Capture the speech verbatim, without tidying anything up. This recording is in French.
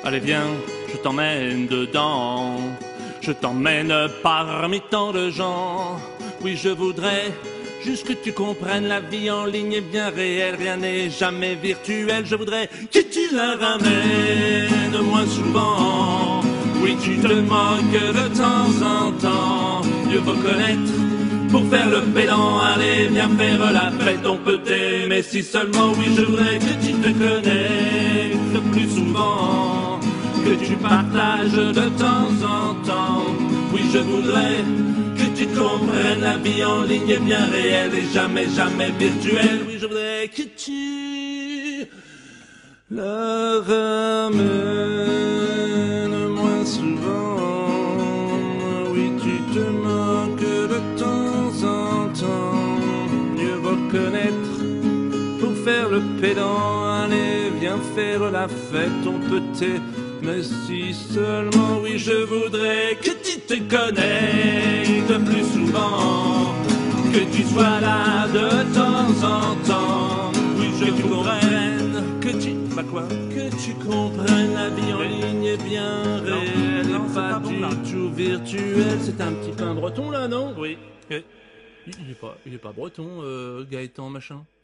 Allez viens, je t'emmène dedans. Je t'emmène parmi tant de gens. Oui, je voudrais juste que tu comprennes, la vie en ligne est bien réelle, rien n'est jamais virtuel. Je voudrais que tu la ramènes moins souvent. Oui, tu te moques de temps en temps. Mieux vaut connaître pour faire le pédant. Allez, viens faire la fête, on peut t'aimer si seulement. Oui, je voudrais que tu te connectes plus souvent, que tu partages de temps en temps. Oui, je voudrais que tu comprennes, la vie en ligne est bien réelle et jamais, jamais virtuelle. Oui, je voudrais que tu la ramènes moins souvent. Oui, tu te moques de temps en temps. Mieux vaut connaître pour faire le pédant. Allez, viens faire la fête, on peut t'aimer. Mais si seulement, oui, je voudrais que tu te connectes plus souvent, que tu sois là de temps en temps. Oui, je que tu comprennes, que tu, bah quoi, que tu comprennes, la vie en ligne est bien réelle, non, non, pas, pas du bon, tout virtuel. C'est un petit pain breton là, non? Oui. Il, il est pas, il est pas breton, euh, Gaëtan machin.